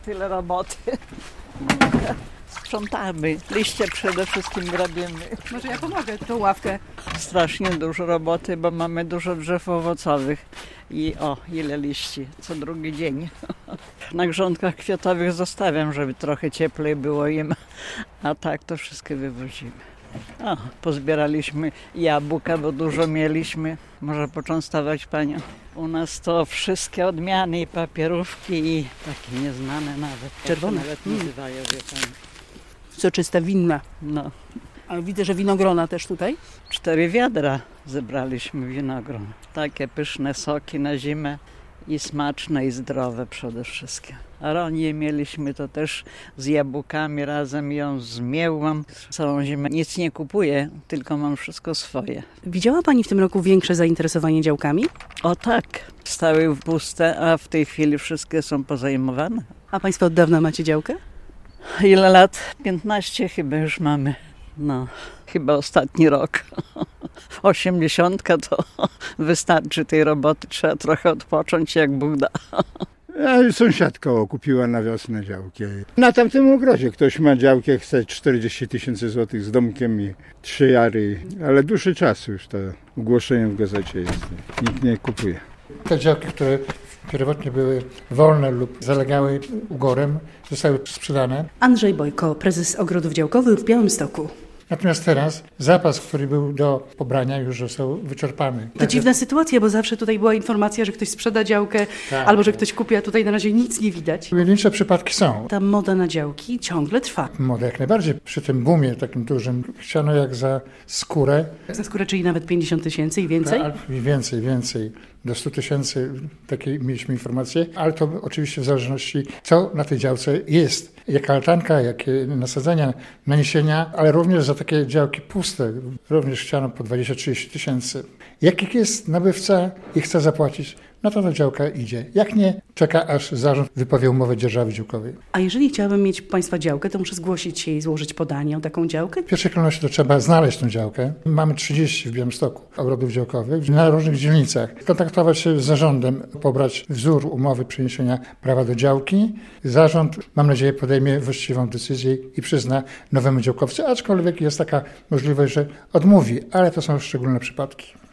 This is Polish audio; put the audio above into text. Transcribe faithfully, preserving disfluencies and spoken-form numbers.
tyle roboty. Sprzątamy, liście przede wszystkim grabimy. Może ja pomogę tą ławkę. Strasznie dużo roboty, bo mamy dużo drzew owocowych i o, ile liści, co drugi dzień. Na grządkach kwiatowych zostawiam, żeby trochę cieplej było im, a tak to wszystkie wywozimy. O, pozbieraliśmy jabłka, bo dużo mieliśmy. Może poczęstować panią. U nas to wszystkie odmiany i papierówki i takie nieznane nawet. Czerwone. Nawet nazywają, wie pani. Soczysta winna. No, Ale widzę, że winogrona też tutaj. cztery wiadra zebraliśmy winogron. Takie pyszne soki na zimę i smaczne i zdrowe przede wszystkim. Aronię mieliśmy to też z jabłkami razem, ją zmiełam. Całą zimę nic nie kupuję, tylko mam wszystko swoje. Widziała Pani w tym roku większe zainteresowanie działkami? O tak, stały puste, a w tej chwili wszystkie są pozajmowane. A Państwo od dawna macie działkę? Ile lat? piętnaście chyba już mamy. No, chyba ostatni rok. Osiemdziesiątka to wystarczy tej roboty, trzeba trochę odpocząć, jak Bóg da. A sąsiadka kupiła na wiosnę działkę. Na tamtym ogrodzie ktoś ma działkę, chce czterdzieści tysięcy złotych z domkiem i trzy jary, ale dłuższy czas już to ogłoszenie w gazecie jest. Nikt nie kupuje. Te działki, które pierwotnie były wolne lub zalegały ugorem, zostały sprzedane. Andrzej Bojko, prezes ogrodów działkowych w Białymstoku. Natomiast teraz zapas, który był do pobrania, już został wyczerpany. To dziwna sytuacja, bo zawsze tutaj była informacja, że ktoś sprzeda działkę Tak. albo że ktoś kupi, a tutaj na razie nic nie widać. Pojedyncze przypadki są. Ta moda na działki ciągle trwa. Moda jak najbardziej. Przy tym boomie takim dużym chciano jak za skórę. Za skórę, czyli nawet pięćdziesiąt tysięcy i więcej? I więcej, więcej. Do stu tysięcy, takie mieliśmy informacje, ale to oczywiście w zależności, co na tej działce jest. Jaka altanka, jakie nasadzenia, naniesienia, ale również za takie działki puste. Również chciano po dwadzieścia trzydzieści tysięcy. Jak jest nabywca i chce zapłacić, no to ta działka idzie. Jak nie, czeka aż zarząd wypowie umowę dzierżawy działkowej. A jeżeli chciałabym mieć Państwa działkę, to muszę zgłosić się i złożyć podanie o taką działkę? W pierwszej kolejności to trzeba znaleźć tę działkę. Mamy trzydzieści w Białymstoku ogrodów działkowych na różnych dzielnicach. Kontaktować się z zarządem, pobrać wzór umowy przeniesienia prawa do działki. Zarząd, mam nadzieję, podejmie właściwą decyzję i przyzna nowemu działkowcy, aczkolwiek jest taka możliwość, że odmówi, ale to są szczególne przypadki.